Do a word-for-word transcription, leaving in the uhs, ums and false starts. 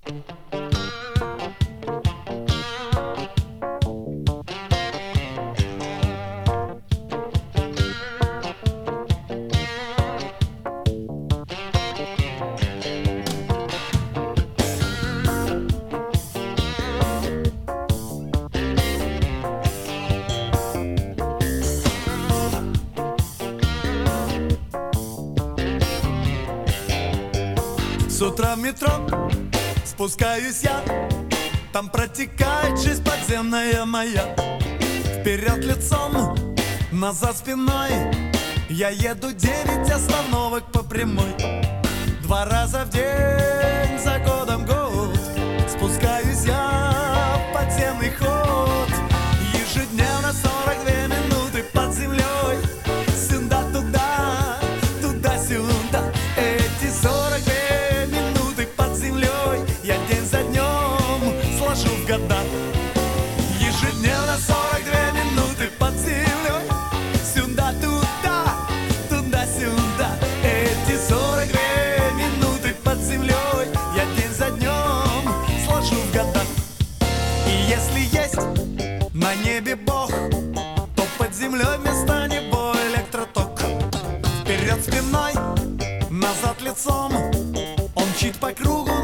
С утра в метро спускаюсь я, там протекает жизнь подземная моя. Вперед лицом, назад спиной, я еду девять остановок по прямой. Два раза в день, за годом год, спускаюсь я в подземный ход. Ежедневно сорок две минуты под землей, сюда-туда, туда-сюда. Эти сорок две минуты под землей я день за днем сложу в года. Ежедневно сорок две минуты под землей, сюда-туда, туда-сюда. Эти сорок две минуты под землей я день за днем сложу в года. И если есть на небе Бог, то под землей вместо него электроток. Вперед спиной, назад лицом, он мчит по кругу